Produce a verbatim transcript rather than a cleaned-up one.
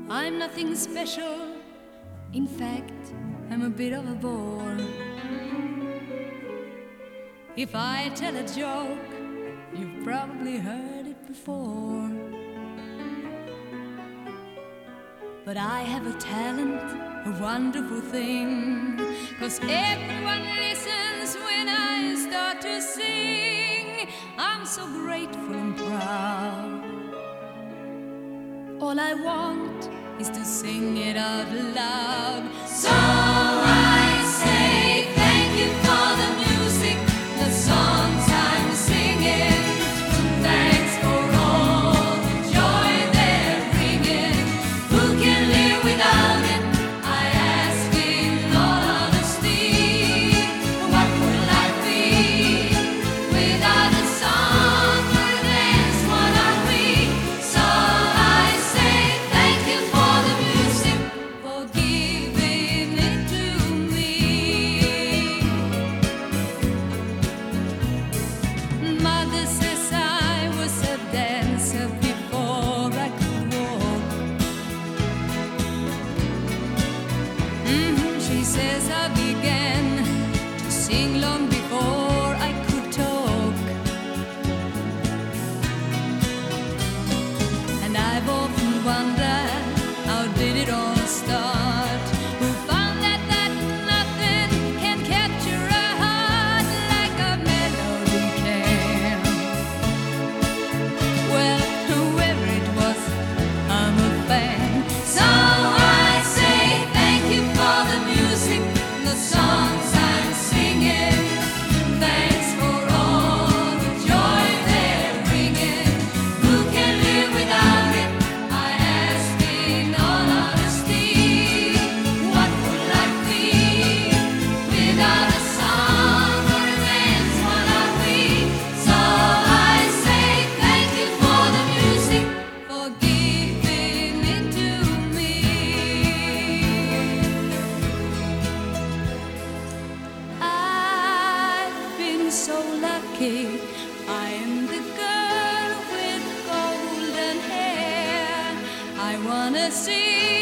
I'm nothing special. In fact, I'm a bit of a bore. If I tell a joke, you've probably heard it before. But I have a talent, a wonderful thing, 'cause everyone listens when I start to sing. I'm so grateful and proud. All I want is to sing it out loud. So I say thank you for the music, the songs I'm singing. Thanks for all the joy they're bringing. Who can live without it? I ask in all honesty. What would life be without a song or a dance? What are we? So I say thank you for the music, for giving it to me. Mother says I was a dancer before I could walk. Mhm, she says I began to sing long before I could talk. And I've often wondered, how did it all start? Who found that, that nothing can capture a heart like a melody can? Well, whoever it was, I'm a fan. So I say thank you for the music, the songs I'm singing. Thanks for all the joy they're bringing. Who can live without it? I ask in all honesty. What would life be without a song or a dance? What are we? So I say thank you for the music, for giving it to me. I've been so lucky. I am the girl with golden hair. I wanna see